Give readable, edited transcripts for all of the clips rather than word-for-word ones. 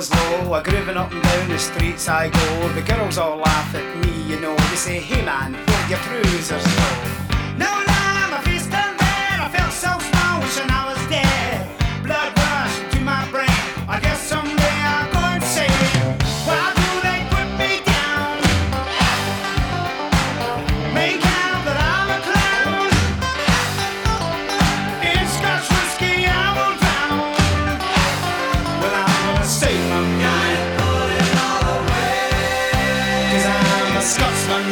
was low, a grooving up and down the streets I go. The girls all laugh at me, you know. They say, hey man, where'd your trousers go? No, my face turned red. I felt so small, wishing I was dead. Blood rushed to my brain. I guess someday I'll go and say, why do they put me down? Make out that I'm a clown. In Scotch whiskey I will drown. Well, I'm gonna save my mind, put it all away, 'cause I'm a Scotsman.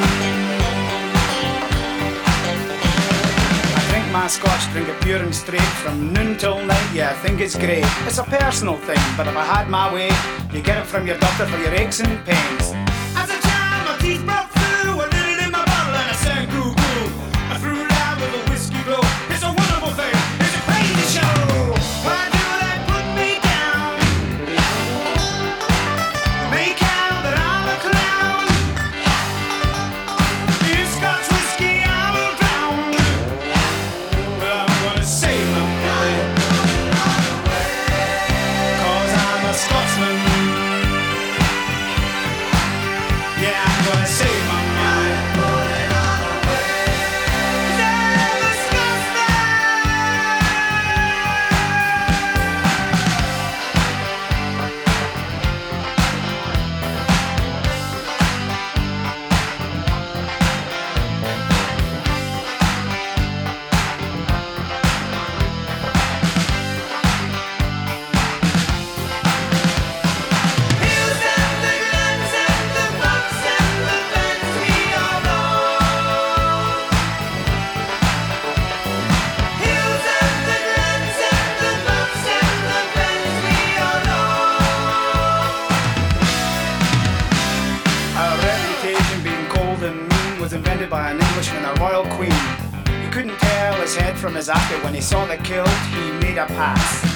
My Scotch, drink it pure and straight from noon till night, yeah, I think it's great. It's a personal thing, but if I had my way, you get it from your doctor for your aches and pains. As a child, my teeth broke through, I did it in my bottle and I sang goo goo. I threw it out with a whiskey blow. It's a wonderful thing, it's a crazy show. Why do they put me down? Make out that I'm a clown. In Scotch whiskey I will drown. Save my mind, 'cause I'm a Scotsman. Yeah, I'm gonna save my mind, put it all away, 'cause I'm a Scotsman. Was invented by an Englishman, a royal queen. You couldn't tell his head from his apple. When he saw the kilt, he made a pass.